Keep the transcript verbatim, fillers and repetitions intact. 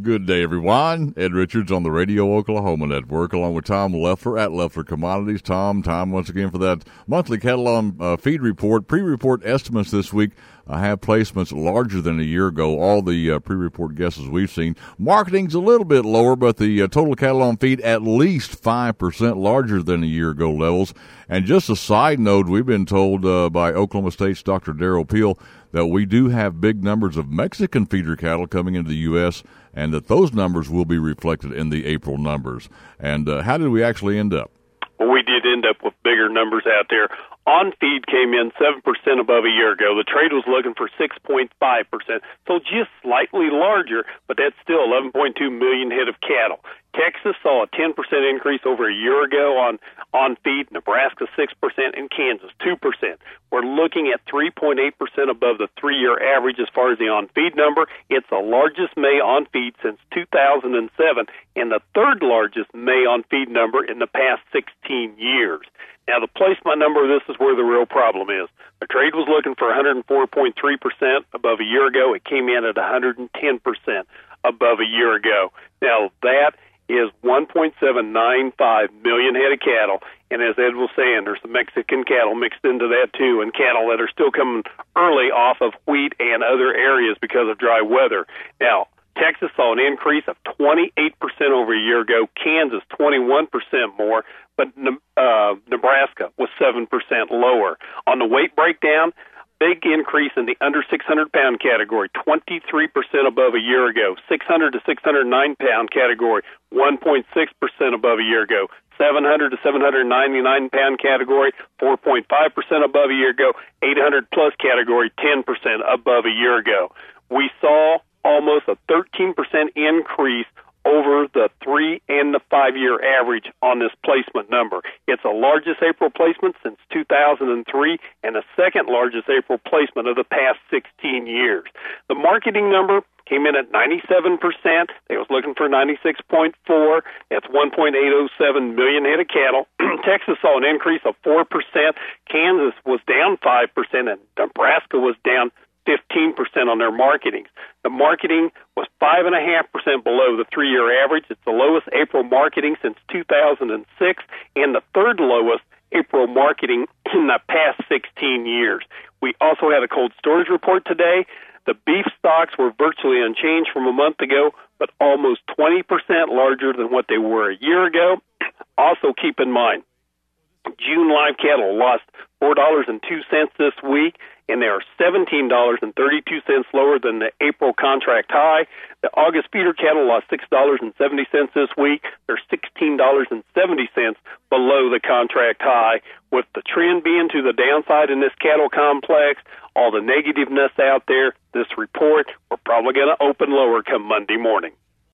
Good day, everyone. Ed Richards on the Radio Oklahoma Network, along with Tom Leffler at Leffler Commodities. Tom, time once again for that monthly cattle on uh, feed report. Pre-report estimates this week uh, have placements larger than a year ago. All the uh, pre-report guesses we've seen. Marketing's a little bit lower, but the uh, total cattle on feed at least five percent larger than a year ago levels. And just a side note, we've been told uh, by Oklahoma State's Doctor Darrell Peel that we do have big numbers of Mexican feeder cattle coming into the U S, and that those numbers will be reflected in the April numbers. And uh, how did we actually end up? Well, we did end up with bigger numbers out there. On feed came in seven percent above a year ago. The trade was looking for six point five percent, so just slightly larger, but that's still eleven point two million head of cattle. Texas saw a ten percent increase over a year ago on, on feed, Nebraska six percent, and Kansas two percent. We're looking at three point eight percent above the three-year average as far as the on-feed number. It's the largest May on-feed since two thousand seven and the third largest May on-feed number in the past sixteen years. Now, the placement number, this is where the real problem is. The trade was looking for one hundred four point three percent above a year ago. It came in at one hundred ten percent above a year ago. Now, that is one point seven nine five million head of cattle, and as Ed was saying, there's some Mexican cattle mixed into that too, and cattle that are still coming early off of wheat and other areas because of dry weather. Now, Texas saw an increase of twenty-eight percent over a year ago, Kansas twenty-one percent more, but uh, Nebraska was seven percent lower. On the weight breakdown, big increase in the under six hundred pound category, twenty-three percent above a year ago. six hundred to six hundred nine pound category, one point six percent above a year ago. seven hundred to seven hundred ninety-nine pound category, four point five percent above a year ago. eight hundred plus category, ten percent above a year ago. We saw almost a thirteen percent increase over the three and the five-year average on this placement number. It's the largest April placement since two thousand three and the second largest April placement of the past sixteen years. The marketing number came in at ninety-seven percent. They was looking for ninety-six point four. That's one point eight oh seven million head of cattle. Texas saw an increase of four percent. Kansas was down five percent, and Nebraska was down fifteen percent on their marketing. The marketing was five point five percent below the three-year average. It's the lowest April marketing since two thousand six and the third lowest April marketing in the past sixteen years. We also had a cold storage report today. The beef stocks were virtually unchanged from a month ago, but almost twenty percent larger than what they were a year ago. Also keep in mind, June live cattle lost four dollars and two cents this week, and they are seventeen dollars and thirty-two cents lower than the April contract high. The August feeder cattle lost six dollars and seventy cents this week. They're sixteen dollars and seventy cents below the contract high, with the trend being to the downside in this cattle complex. All the negativeness out there, this report, we're probably going to open lower come Monday morning.